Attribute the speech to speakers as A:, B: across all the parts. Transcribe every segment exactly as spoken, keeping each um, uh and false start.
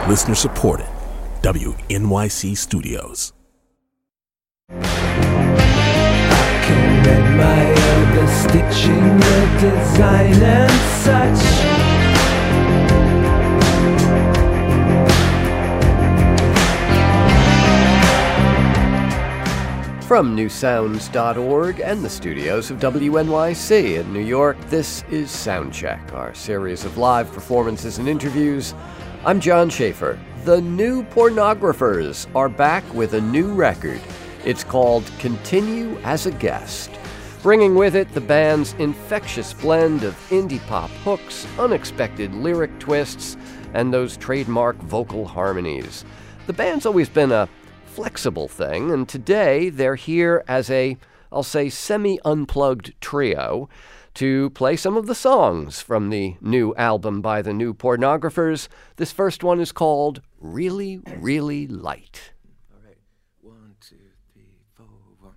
A: Listener supported. W N Y C Studios.
B: Can admire the stitching, the design and such.
C: From new sounds dot org and the studios of W N Y C in New York, this is Soundcheck, our series of live performances and interviews. I'm John Schaefer. The New Pornographers are back with a new record. It's called Continue as a Guest, bringing with it the band's infectious blend of indie pop hooks, unexpected lyric twists, and those trademark vocal harmonies. The band's always been a flexible thing, and today they're here as a, I'll say, semi-unplugged trio to play some of the songs from the new album by the New Pornographers. This first one is called Really, Really Light.
B: All right, one, two, three, four, one.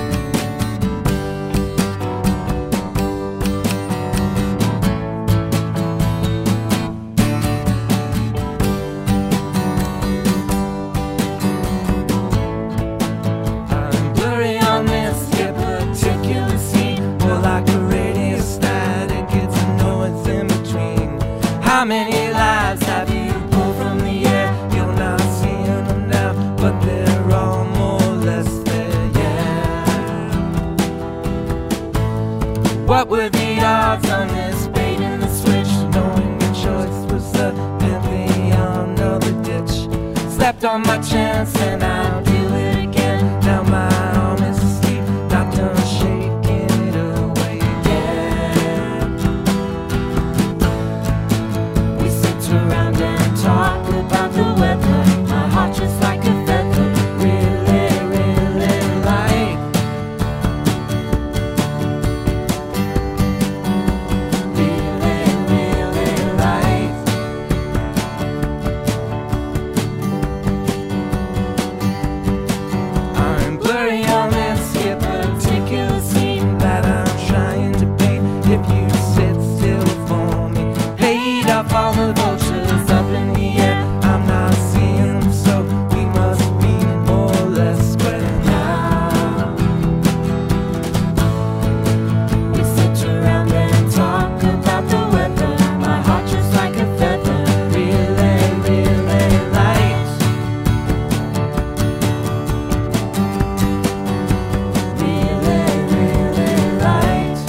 B: I'm blurry on this yeah, particular scene. More like a radio static, it's a noise in between. How many lives have you pulled from the air? You're not seeing them now, but they're all more or less there, yeah. What were the odds on this bait in the switch? Knowing your choice was the pantheon of the ditch. Slept on my chance and I'll do it again. Now my arm is asleep, not done shaking it away again. We sit around and talk about the weather. My heart just like a feather, really, really light. Really, really light. I'm blurry on this here particular scene that I'm trying to paint. If you sit still for me, paid off all the vultures up in the air. I'm not seeing them, so we must be more or less square now. We sit around and talk about the weather. My heart just like a feather, really, really light. Really, really light.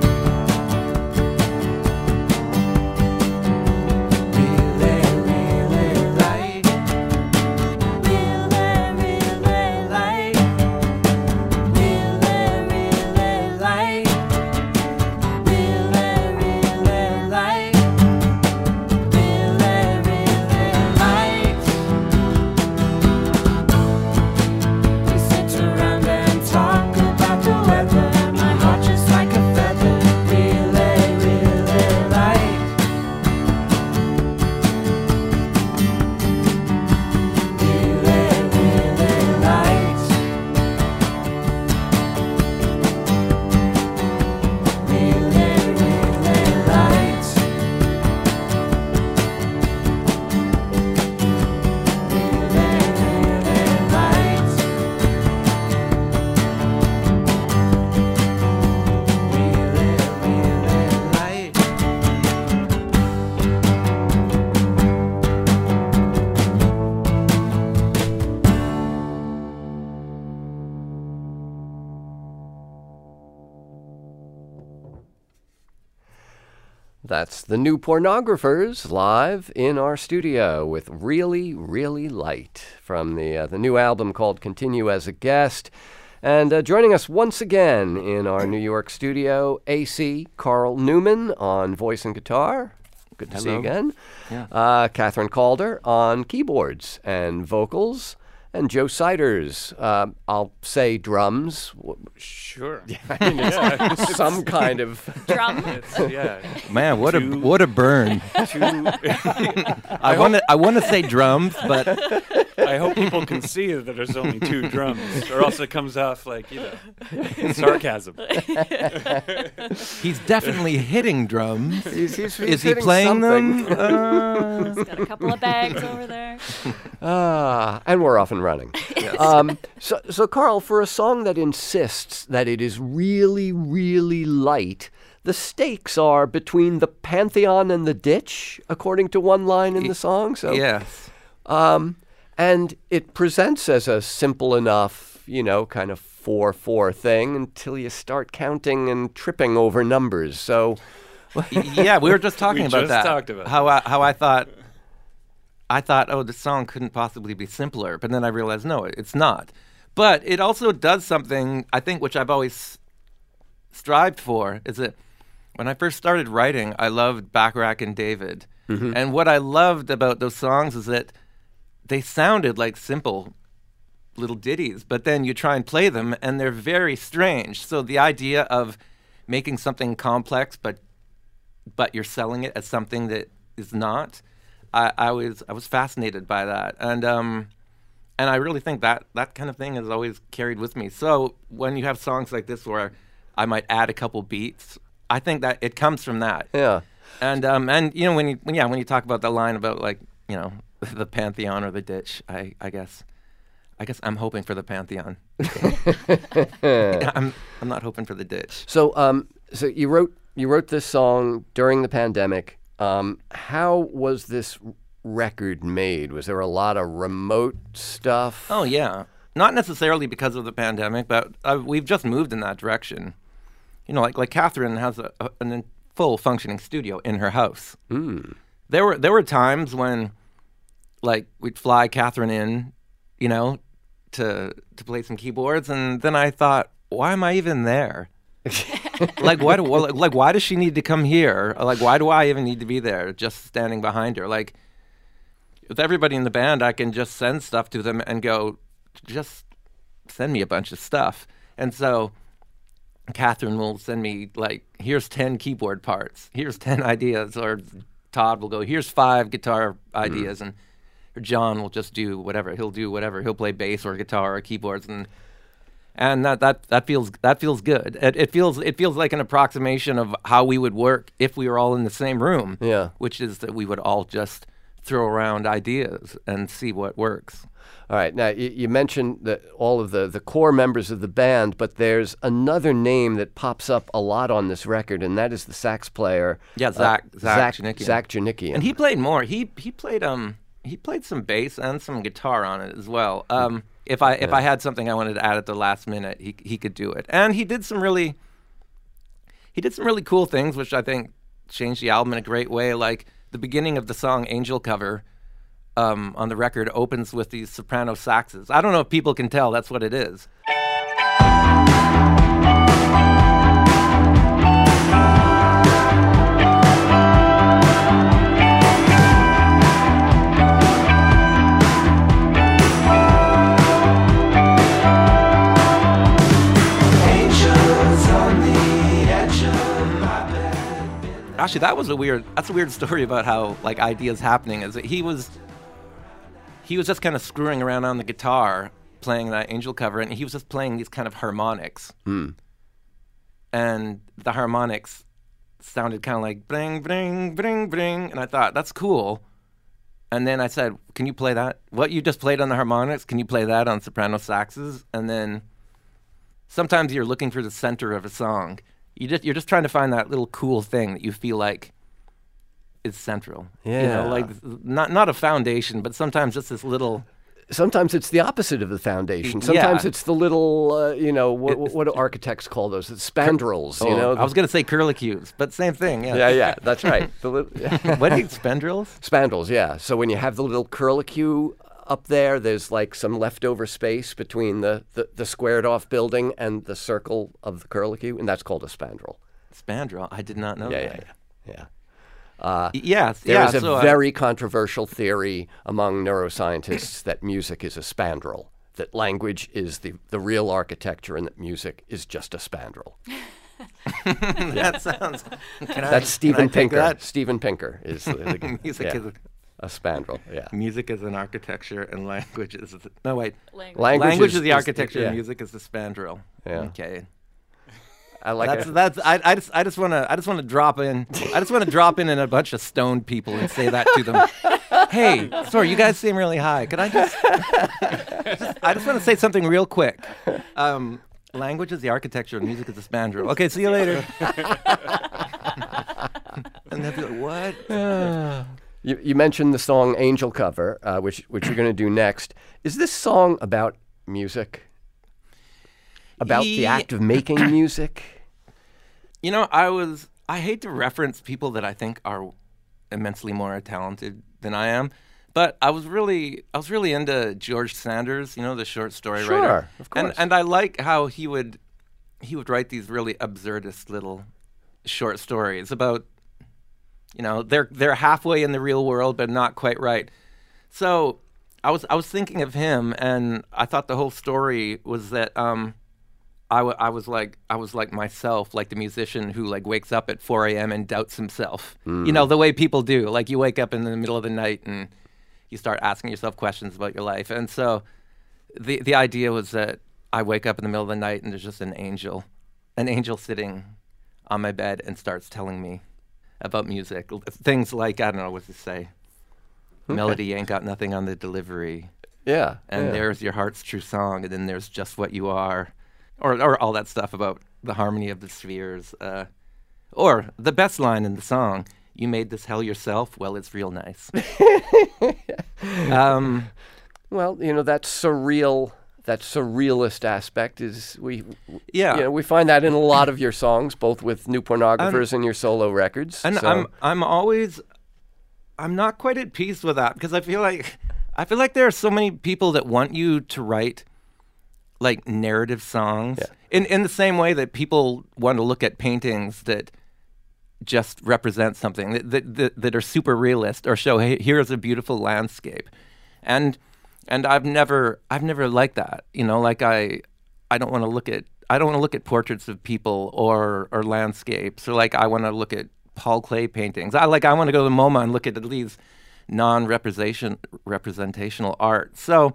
B: Really, really light. Really, really light. Really, really light. Really, really light. Really, really light. We sit around and talk about the weather. My heart just like a feather, really, really light. Really, really light. Really, really light.
C: That's the New Pornographers live in our studio with Really, Really Light from the uh, the new album called Continue as a Guest. And uh, joining us once again in our New York studio, A C Carl Newman on voice and guitar. Good to see you
D: Hello.
C: again.
D: Yeah.
C: Uh, Catherine Calder on keyboards and vocals. And Joe Siders, uh, I'll say drums.
D: Sure.
C: I mean, it's some kind of
E: Drum.
D: It's, yeah.
F: Man, what a
D: Two-
F: what a burn!
D: Two,
F: I want to I want to say drums, but
D: I hope people can see that there's only two drums, or else it comes off like, you know, sarcasm.
E: He's definitely hitting drums.
C: He's, he's, he's
E: Is he
C: hitting
E: playing
C: something.
E: them? Uh,
F: He's got a couple of bags over there.
C: Ah, and we're off and running. Um, so, so, Carl, for a song that insists that it is really, really light, the stakes are between the Pantheon and the ditch, according to one line in the song. So,
E: yes.
C: um, and it presents as a simple enough, you know, kind of four four thing until you start counting and tripping over numbers. So,
E: Yeah, we were just talking
D: We
E: about
D: just
E: that.
D: talked about
E: how I, how I thought, I thought, oh, the song couldn't possibly be simpler, but then I realized, no, it's not. But it also does something, I think, which I've always strived for, is that when I first started writing, I loved Bacharach and David. Mm-hmm. And what I loved about those songs is that they sounded like simple little ditties, but then you try and play them, and they're very strange. So the idea of making something complex, but but you're selling it as something that is not, I, I was I was fascinated by that, and um, and I really think that that kind of thing has always carried with me. So when you have songs like this where I might add a couple beats, I think that it comes from that.
C: yeah.
E: And um, and you know when you when, yeah when you talk about the line about like you know the Pantheon or the ditch, I, I guess I guess I'm hoping for the Pantheon. I'm I'm not hoping for the ditch.
C: So, um, so you wrote you wrote this song during the pandemic. Um, how was this record made? Was there a lot of remote stuff?
E: Oh yeah, not necessarily because of the pandemic, but uh, we've just moved in that direction. You know, like like Catherine has a, a an full functioning studio in her house.
C: Mm.
E: There were there were times when, like, we'd fly Catherine in, you know, to to play some keyboards, and then I thought, why am I even there? like why do well, like why does she need to come here? Like why do I even need to be there, just standing behind her? Like with everybody in the band, I can just send stuff to them and go, just send me a bunch of stuff. And so Catherine will send me like, here's ten keyboard parts, here's ten ideas, or Todd will go, here's five guitar ideas, mm. and or John will just do whatever. He'll do whatever. He'll play bass or guitar or keyboards, and and that that, that feels that feels good. It, it feels it feels like an approximation of how we would work if we were all in the same room.
C: Yeah.
E: Which is that we would all just throw around ideas and see what works.
C: All right. Now, you, you mentioned that all of the, the core members of the band, but there's another name that pops up a lot on this record, and that is the sax player.
E: Yeah, Zach
C: uh,
E: Zach
C: Zach
E: Janikian.
C: Zach Janikian.
E: And he played more. He he played um he played some bass and some guitar on it as well. Um, if I if
C: Yeah.
E: I had something I wanted to add at the last minute, he he could do it. And he did some really he did some really cool things, which I think changed the album in a great way. Like the beginning of the song "Angel Cover." Um, on the record opens with these soprano saxes. I don't know if people can tell that's what it is. Actually, that was a weird. That's a weird story about how like ideas happening. Is that he was. He was just kind of screwing around on the guitar, playing that Angel Cover, and he was just playing these kind of harmonics.
C: Mm.
E: And the harmonics sounded kind of like bring, bring, bring, bring, and I thought, that's cool. And then I said, can you play that? What you just played on the harmonics, can you play that on soprano saxes? And then sometimes you're looking for the center of a song. You just, you're just trying to find that little cool thing that you feel like is central.
C: Yeah.
E: You know, like not not a foundation, but sometimes just this little.
C: Sometimes it's the opposite of the foundation. Sometimes
E: Yeah.
C: it's the little, uh, you know, what, what do architects call those? It's spandrels, you
E: Oh,
C: know?
E: I was going to say curlicues, but same thing. Yeah.
C: yeah, yeah, that's right. The li-
E: What are you, spandrels?
C: Spandrels, yeah. So when you have the little curlicue up there, there's like some leftover space between the, the, the squared off building and the circle of the curlicue, and that's called a spandrel.
E: Spandrel? I did not know
C: Yeah,
E: that.
C: yeah, yeah. yeah. Uh,
E: Yes,
C: There
E: yeah.
C: is a
E: so, uh,
C: very controversial theory among neuroscientists that music is a spandrel, that language is the, the real architecture and that music is just a spandrel.
E: that sounds. Can I,
C: That's Steven
E: can I take
C: Pinker.
E: that?
C: Steven Pinker is the, the
E: Music
C: yeah.
E: is.
C: A spandrel, yeah.
E: Music is an architecture, and language is the, no wait.
F: Language.
C: Language,
E: Language
C: is,
E: is the architecture,
C: yeah.
E: and music is the spandrel.
C: Yeah.
E: Okay.
C: I like
E: That's
C: it.
E: that's. I, I just I just want to I just want to drop in. I just want to drop in in a bunch of stoned people and say that to them. Hey, sorry, you guys seem really high. Could I just? just I just want to say something real quick. Um, language is the architecture, and music is the spandrel. Okay, see you later. And they'll be like, what?
C: You, you mentioned the song Angel Cover, uh, which which you're going to do next. Is this song about music? About the
E: Ye-
C: act of making music?
E: You know, I was. I hate to reference people that I think are immensely more talented than I am, but I was really, I was really into George Sanders. You know, the short story
C: Sure,
E: writer.
C: of course.
E: And and I like how he would, he would write these really absurdist little short stories about, you know, they're they're halfway in the real world but not quite right. So I was I was thinking of him, and I thought the whole story was that. Um, I, w- I was like I was like myself, like the musician who like wakes up at four a.m. and doubts himself. You know, the way people do. Like you wake up in the middle of the night and you start asking yourself questions about your life. And so the the idea was that I wake up in the middle of the night and there's just an angel, an angel sitting on my bed and starts telling me about music. L- Things like, I don't know what to say. Melody ain't got nothing on the delivery.
C: Yeah.
E: And
C: yeah.
E: there's your heart's true song, and then there's just what you are. Or, or all that stuff about the harmony of the spheres. Uh, or the best line in the song, you made this hell yourself, well, it's real nice. um,
C: Well, you know, that surreal, that surrealist aspect is, we,
E: yeah.
C: you know, we find that in a lot of your songs, both with New Pornographers and your solo records.
E: And
C: so.
E: I'm I'm always, I'm not quite at peace with that, because I feel like, I feel like there are so many people that want you to write like narrative songs
C: Yeah.
E: in in the same way that people want to look at paintings that just represent something that that, that, that are super realist or show, hey, here's a beautiful landscape. And and I've never I've never liked that. You know, like I I don't want to look at I don't want to look at portraits of people or or landscapes, or like I want to look at Paul Klee paintings. I like I want to go to the MoMA and look at these non-representation representational art. So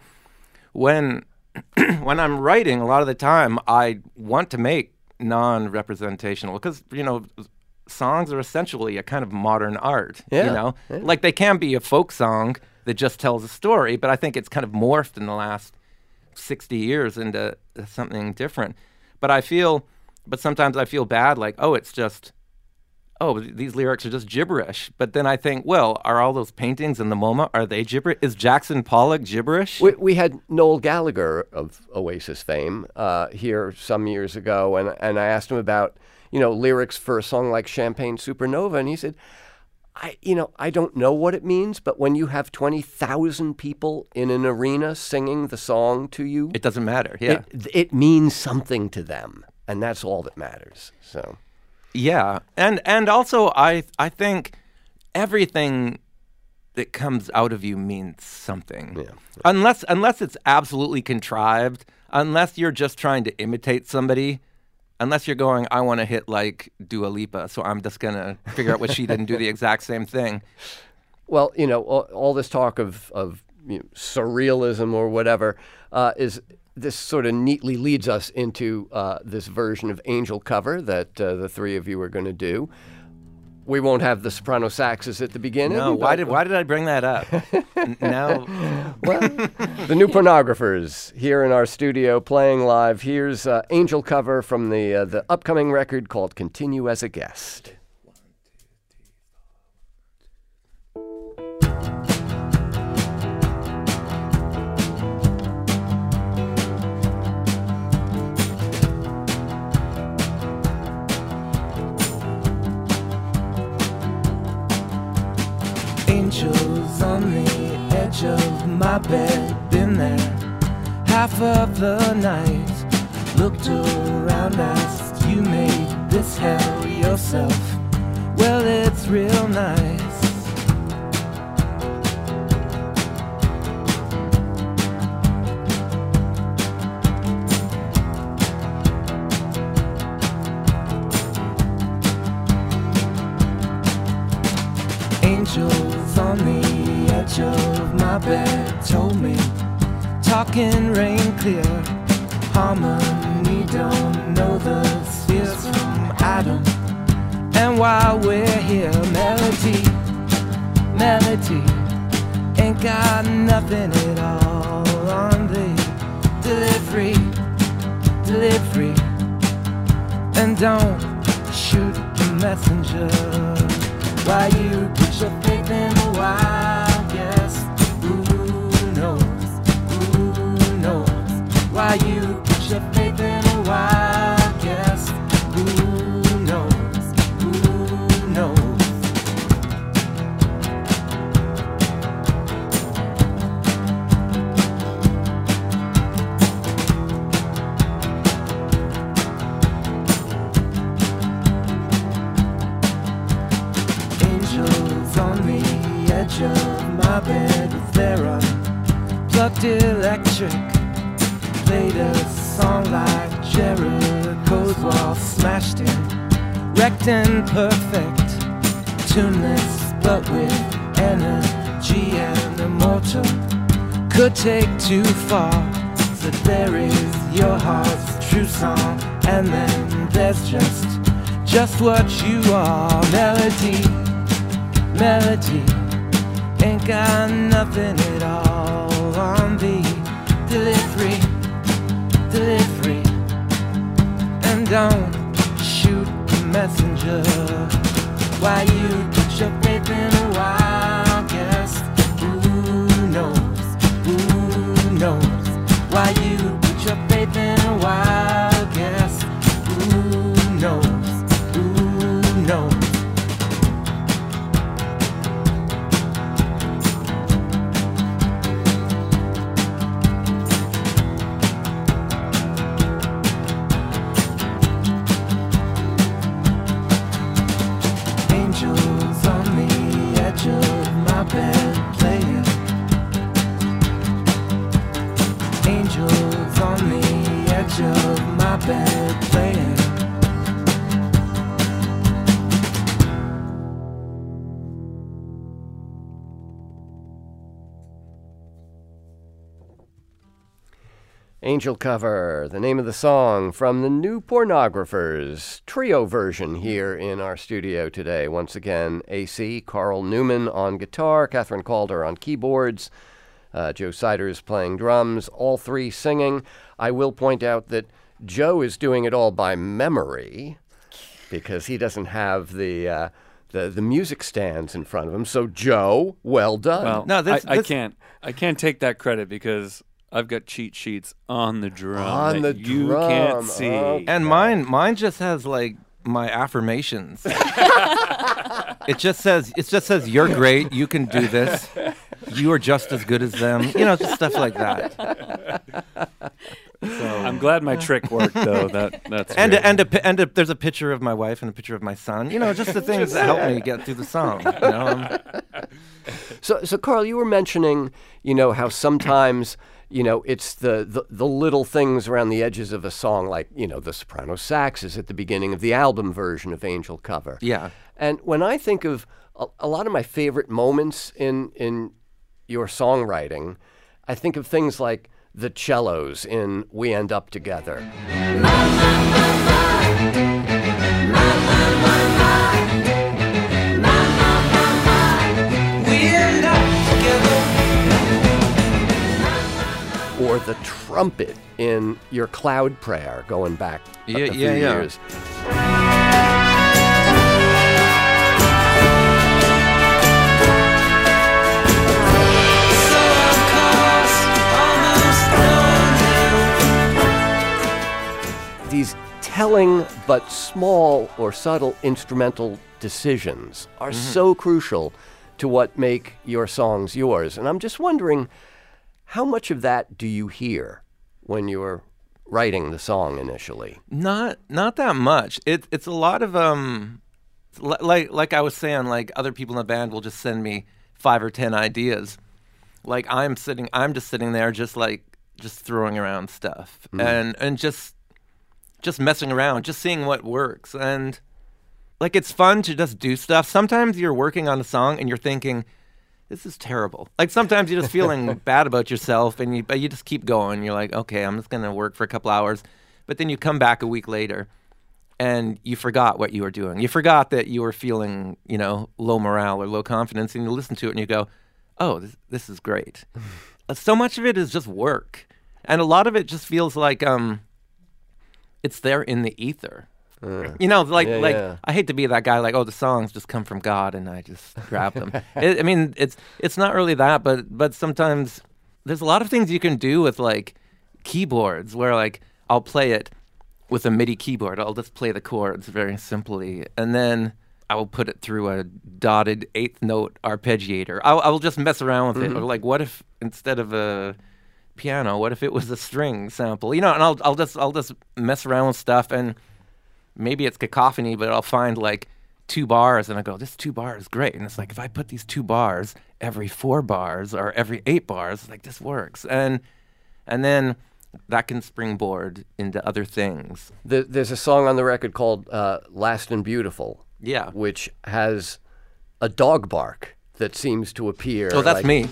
E: when when I'm writing, a lot of the time I want to make non-representational, because, you know, songs are essentially a kind of modern art.
C: Yeah,
E: You know,
C: yeah.
E: like they can be a folk song that just tells a story, but I think it's kind of morphed in the last sixty years into something different. But I feel, but sometimes I feel bad, like, oh, it's just, oh, these lyrics are just gibberish. But then I think, well, are all those paintings in the MoMA, are they gibberish? Is Jackson Pollock gibberish?
C: We, we had Noel Gallagher of Oasis fame uh, here some years ago, and, and I asked him about, you know, lyrics for a song like Champagne Supernova, and he said, I, you know, I don't know what it means, but when you have twenty thousand people in an arena singing the song to you,
E: It doesn't matter, yeah.
C: it, it means something to them, and that's all that matters. So,
E: Yeah, and and also I I think everything that comes out of you means something.
C: Yeah.
E: Unless unless it's absolutely contrived, unless you're just trying to imitate somebody, unless you're going, I want to hit like Dua Lipa, so I'm just gonna figure out what she did and do the exact same thing.
C: well, you know, all, all this talk of of you know, surrealism or whatever uh, is. This sort of neatly leads us into uh, this version of Angel Cover that uh, the three of you are going to do. We won't have the soprano saxes at the beginning.
E: No, why
C: but-
E: did why did I bring that up? N- now,
C: Well, the New Pornographers here in our studio playing live. Here's uh, Angel Cover from the uh, the upcoming record called Continue as a Guest.
B: Angels on the edge of my bed, been there half of the night. Looked around, asked, you made this hell yourself? Well, it's real nice. Angels on the edge of my bed told me, talking rain clear, harmony don't know the spheres from Adam. And while we're here, melody, melody ain't got nothing at all on the delivery, delivery. And don't shoot the messenger. Why you put your faith in a wild guess? Who knows? Who knows? Why you put your faith in a wild guess? Who knows? Who knows? Of my bed with their unplugged electric played a song like Jericho's wall smashed in, wrecked and perfect, tuneless but with energy and immortal. Could take too far, so there is your heart's true song, and then there's just, just what you are. Melody, melody ain't got nothing at all on the delivery, delivery. And don't shoot the messenger. Why you put your faith in a wild guess? Who knows? Who knows? Why you put your faith in a wild guess? Who knows? Who knows?
C: Angel Cover, the name of the song from the New Pornographers, trio version here in our studio today. Once again, A C, Carl Newman on guitar, Catherine Calder on keyboards, uh, Joe Siders playing drums, all three singing. I will point out that Joe is doing it all by memory because he doesn't have the uh, the, the music stands in front of him. So, Joe, well done.
D: Well,
E: No, this-
D: I, I
E: this-
D: can't. I can't take that credit because I've got cheat sheets on the drum
C: On
D: that
C: the
D: you
C: drum,
D: can't see.
C: okay.
E: And mine, mine just has like my affirmations. It just says, it just says, you're great. You can do this. You are just as good as them. You know, just stuff like that. So,
D: I'm glad my trick worked, though. That that's
E: and
D: great.
E: a, and a, pi- and a, there's a picture of my wife and a picture of my son. You know, just the things that help me get through the song. You know?
C: So, so Carl, you were mentioning, you know, how sometimes, you know, it's the, the, the little things around the edges of a song, like, you know, the soprano sax is at the beginning of the album version of Angel Cover.
E: Yeah.
C: And when I think of a, a lot of my favorite moments in in your songwriting, I think of things like the cellos in We End Up Together. Or the trumpet in your Cloud Prayer, going back a,
E: Yeah,
C: a few
E: yeah, yeah.
C: years. These telling but small or subtle instrumental decisions are
E: Mm-hmm.
C: so crucial to what make your songs yours. And I'm just wondering, how much of that do you hear when you're writing the song initially?
E: Not not that much. It it's a lot of um li- like like I was saying, like other people in the band will just send me five or ten ideas. Like I'm sitting I'm just sitting there just like just throwing around stuff and and just just messing around, just seeing what works. And like it's fun to just do stuff. Sometimes you're working on a song and you're thinking, this is terrible. Like sometimes you're just feeling bad about yourself, and you but you just keep going. You're like, okay, I'm just gonna work for a couple hours, but then you come back a week later, and you forgot what you were doing. You forgot that you were feeling, you know, low morale or low confidence, and you listen to it and you go, oh, this, this is great. So much of it is just work, and a lot of it just feels like um, it's there in the ether. Uh, you know, like
C: yeah,
E: like
C: yeah.
E: I hate to be that guy. Like, oh, the songs just come from God, and I just grab them. it, I mean, it's it's not really that, but but sometimes there's a lot of things you can do with like keyboards, where like I'll play it with a MIDI keyboard. I'll just play the chords very simply, and then I will put it through a dotted eighth note arpeggiator. I'll, I'll just mess around with mm-hmm. it. Or like, what if instead of a piano, what if it was a string sample? You know, and I'll I'll just I'll just mess around with stuff, and maybe it's cacophony, but I'll find like two bars, and I go, this two bars is great. And it's like, if I put these two bars every four bars or every eight bars, like this works. And and then that can springboard into other things.
C: The, there's a song on the record called uh, Last and Beautiful.
E: Yeah.
C: Which has a dog bark that seems to appear.
E: Oh, that's
C: like,
E: me.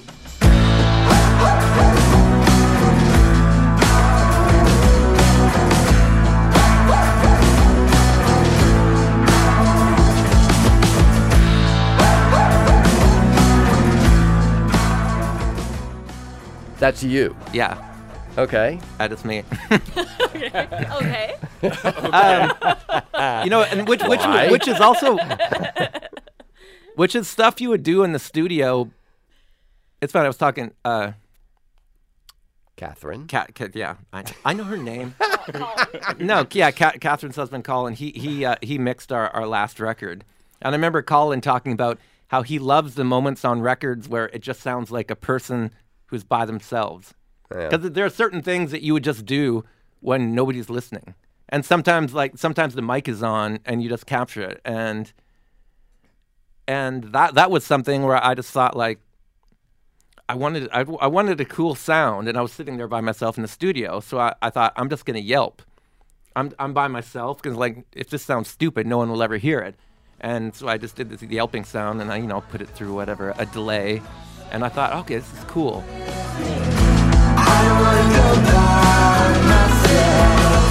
C: That's you.
E: Yeah.
C: Okay.
E: That is me.
F: Okay.
E: um, you know, and which which
C: Why?
E: which is also which is stuff you would do in the studio. It's funny. I was talking. Uh,
C: Catherine.
E: Cat, Cat, yeah, I, I know her name. no, yeah, Cat, Catherine's husband, Colin. He he uh, he mixed our, our last record, and I remember Colin talking about how he loves the moments on records where it just sounds like a person who's by themselves. Because yeah. there are certain things that you would just do when nobody's listening, and sometimes like sometimes the mic is on and you just capture it, and and that that was something where I just thought like. I wanted I, I wanted a cool sound, and I was sitting there by myself in the studio. So I, I thought, I'm just gonna yelp. I'm I'm by myself because like if this sounds stupid, no one will ever hear it. And so I just did this yelping sound, and I you know put it through whatever a delay, and I thought, okay, this is cool.
B: I wanna go by myself.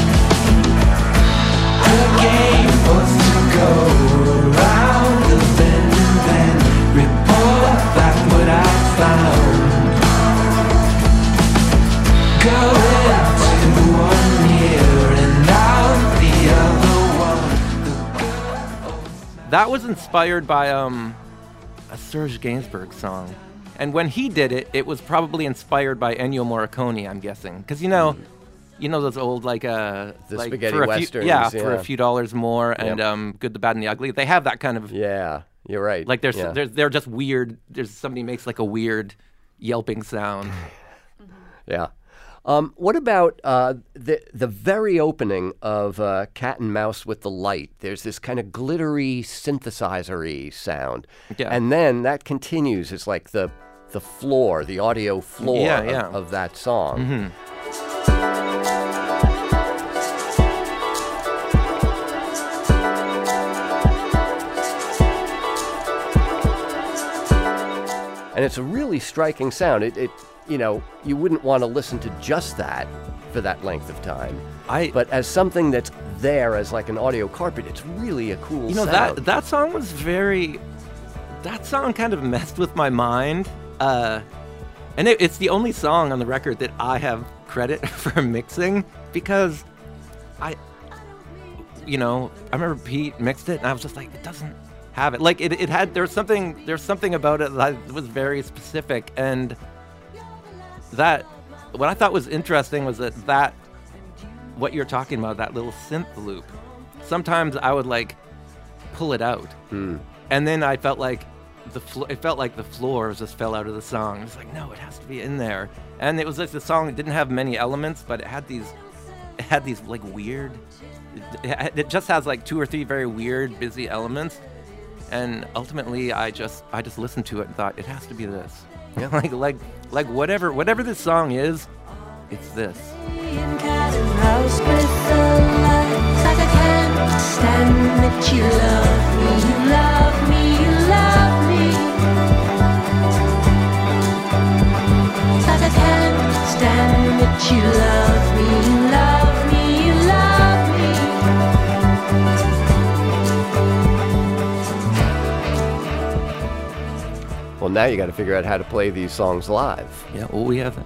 B: The game was to go around the bend and then report back what I found. Going to one ear and out the other one.
E: That was inspired by um, a Serge Gainsbourg song. And when he did it, it was probably inspired by Ennio Morricone, I'm guessing. Because, you know, mm. you know those old, like, uh,
C: the
E: like
C: spaghetti
E: for a
C: westerns.
E: Few, yeah,
C: yeah,
E: for a few dollars more, and
C: yep.
E: um, Good, the Bad, and the Ugly. They have that kind of...
C: Yeah, you're right.
E: Like, there's,
C: yeah.
E: there's, they're just weird. There's somebody makes, like, a weird yelping sound.
C: Yeah. Um, what about uh, the the very opening of uh, Cat and Mouse with the Light? There's this kind of glittery, synthesizer-y sound.
E: Yeah.
C: And then that continues. It's like the the floor, the audio floor
E: yeah,
C: of,
E: yeah.
C: of that song.
E: Mm-hmm.
C: And it's a really striking sound. It, it, you know, you wouldn't want to listen to just that for that length of time.
E: I,
C: but as something that's there as like an audio carpet, it's really a cool
E: You know,
C: sound.
E: that that song was very... That song kind of messed with my mind. Uh, and it, it's the only song on the record that I have credit for mixing, because I... You know, I remember Pete mixed it, and I was just like, it doesn't... have it like it, it had there's something there's something about it that was very specific, and that what I thought was interesting was that that what you're talking about, that little synth loop, sometimes I would like pull it out
C: mm.
E: and then I felt like the flo- it felt like the floors just fell out of the song. It's like, no, it has to be in there. And it was like the song, it didn't have many elements, but it had these it had these like weird it, it just has like two or three very weird busy elements. And ultimately, I just I just listened to it and thought, it has to be this. Yeah. like like like whatever whatever this song is, it's this.
G: Cat and mouse with the light, like a candle.
B: stand that you love me, you love me, you love me. Cause I can't stand that you love me, you love me, you love me.
C: Well, now you got to figure out how to play these songs live.
E: Yeah, well, we haven't.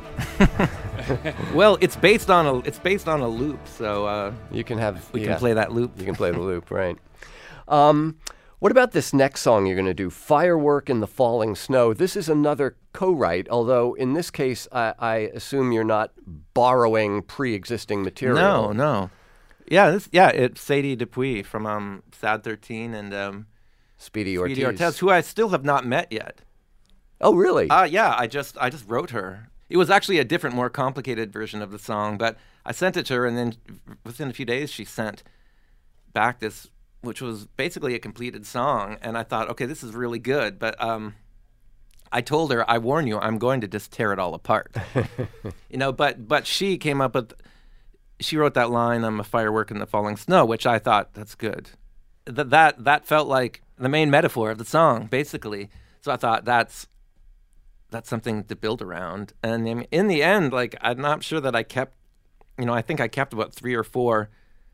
E: Well, it's based on a it's based on a loop, so uh,
C: You can have
E: we
C: yeah,
E: can play that loop.
C: You can play the loop, right? Um, what about this next song you're going to do, "Firework in the Falling Snow"? This is another co-write, although in this case, I, I assume you're not borrowing pre-existing material.
E: No, no. Yeah, this, yeah, it's Sadie Dupuis from um, Sad thirteen and um,
C: Speedy Ortiz.
E: Speedy Ortiz, who I still have not met yet.
C: Oh, really?
E: Uh, yeah, I just I just wrote her. It was actually a different, more complicated version of the song, but I sent it to her, and then within a few days she sent back this, which was basically a completed song, and I thought, okay, this is really good, but um, I told her, I warn you, I'm going to just tear it all apart. You know, but but she came up with, she wrote that line, "I'm a firework in the falling snow," which I thought, that's good. That that that felt like the main metaphor of the song, basically. So I thought, that's that's something to build around. And in, in the end, like, I'm not sure that I kept, you know, I think I kept about three or four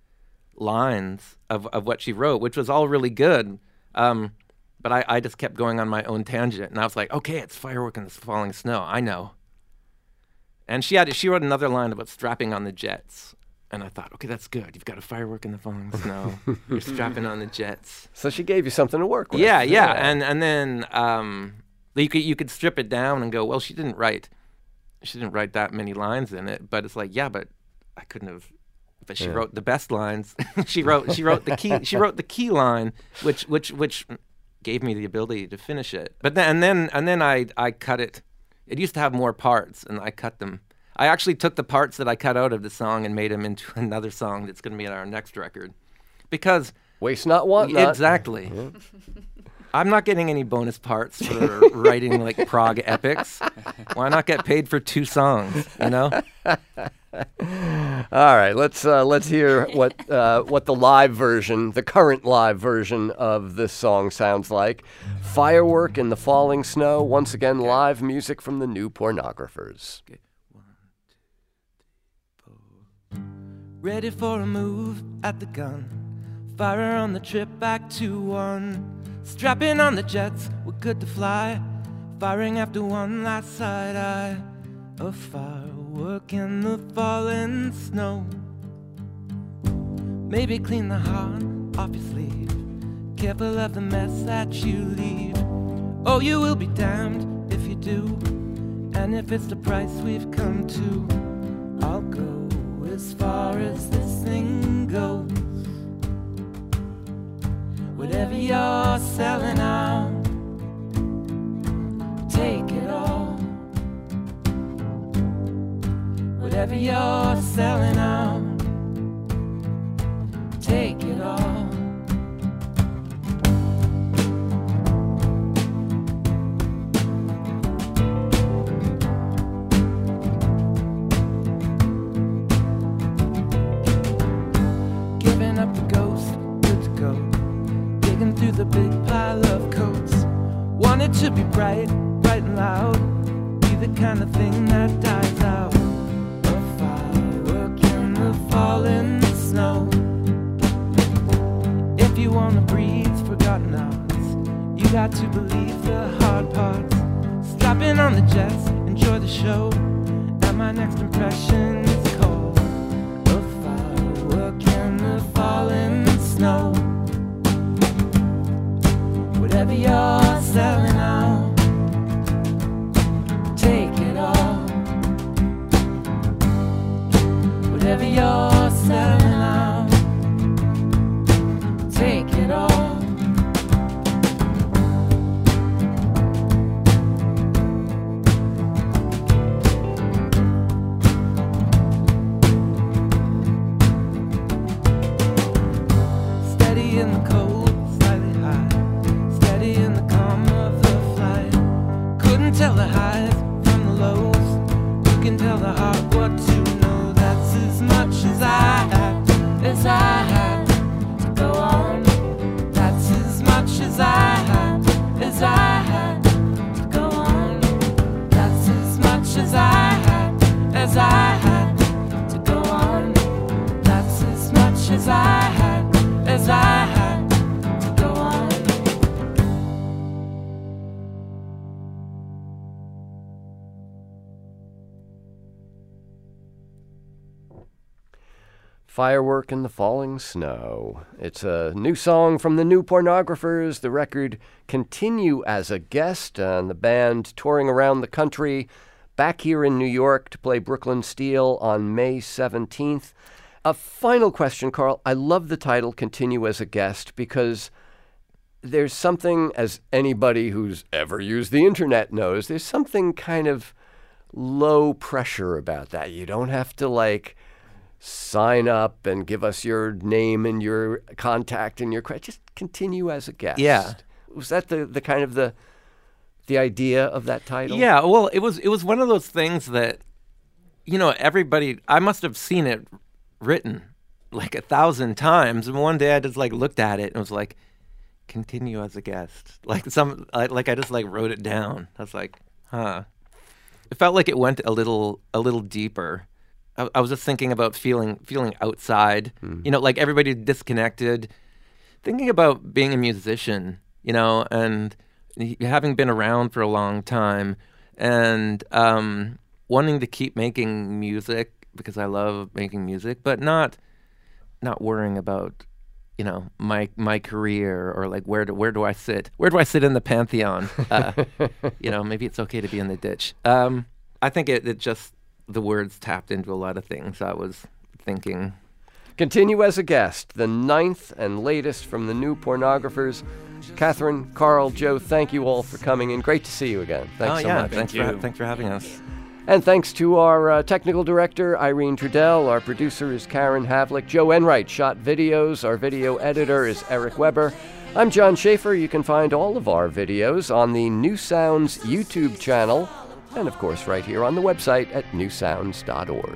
E: lines of, of what she wrote, which was all really good. Um, but I, I just kept going on my own tangent. And I was like, okay, it's firework in the falling snow. I know. And she had she wrote another line about strapping on the jets. And I thought, okay, that's good. You've got a firework in the falling snow. You're strapping on the jets.
C: So she gave you something to work with.
E: Yeah, yeah. And and then um, you could you could strip it down and go, well, she didn't write she didn't write that many lines in it. But it's like, yeah, but I couldn't have. But she
C: Yeah.
E: wrote the best lines. she wrote she wrote the key she wrote the key line, which which which gave me the ability to finish it. But then and then and then I I cut it. It used to have more parts, and I cut them. I actually took the parts that I cut out of the song and made them into another song that's going to be on our next record, because
C: Waste not, want not.
E: exactly. I'm not getting any bonus parts for writing like prog epics. Why not get paid for two songs? You know.
C: All right, let's uh, let's hear what uh, what the live version, the current live version of this song sounds like. "Firework in the Falling Snow." Once again, live music from the New Pornographers.
E: Okay.
B: Ready for a move at the gun. Fire on the trip back to one. Strapping on the jets, we're good to fly. Firing after one last side eye. A firework in the falling snow. Maybe clean the heart off your sleeve. Careful of the mess that you leave. Oh, you will be damned if you do. And if it's the price we've come to, I'll go as far as this thing goes. Whatever you're selling out, take it all. Whatever you're selling out, take it all. Giving up the ghost, good to go. Digging through the big pile of coats. Wanted to be bright, bright and loud. Be the kind of thing that dies out. A firework in the falling snow. If you wanna breathe forgotten hours, you got to believe the hard parts. Strapping on the jets, enjoy the show. And my next impression is called a firework in the falling snow. Whatever you're selling out, take it all. Whatever you're selling out, take it all. Steady in the cold, slightly high. Steady in the calm of the flight. Couldn't tell the highs from the lows. You can tell the heart what to know. That's as much as I had, as I had to
C: Firework in the Falling Snow. It's a new song from the New Pornographers. The record Continue as a Guest, and the band touring around the country, back here in New York to play Brooklyn Steel on May seventeenth. A final question, Carl. I love the title Continue as a Guest because there's something, as anybody who's ever used the internet knows, there's something kind of low pressure about that. You don't have to, like, sign up and give us your name and your contact and your credit. Just continue as a guest.
E: Yeah.
C: Was that the, the kind of the the idea of that title?
E: Yeah, well, it was it was one of those things that, you know, everybody, I must have seen it written like a thousand times, and one day I just like looked at it and was like, continue as a guest. Like some like, like I just like wrote it down. I was like, huh. It felt like it went a little a little deeper. I, I was just thinking about feeling feeling outside, mm. you know, like everybody disconnected, thinking about being a musician, you know, and having been around for a long time, and um, wanting to keep making music because I love making music, but not not worrying about, you know, my my career or like where do where do I sit? Where do I sit in the pantheon? Uh, you know, maybe it's okay to be in the ditch. Um, I think it, it just the words tapped into a lot of things I was thinking.
C: Continue as a Guest, the ninth and latest from the New Pornographers. Catherine, Carl, Joe, thank you all for coming in. Great to see you again. Thanks
E: oh,
C: so
E: yeah.
C: much.
E: Thanks
D: Thank
E: for
D: you.
E: thanks for having us.
C: And thanks to our uh, technical director, Irene Trudell. Our producer is Karen Havlick. Joe Enright shot videos. Our video editor is Eric Weber. I'm John Schaefer. You can find all of our videos on the New Sounds YouTube channel, and of course right here on the website at new sounds dot org.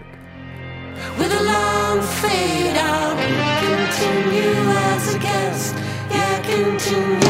B: With a long fade out, continue as a guest. Yeah, continue.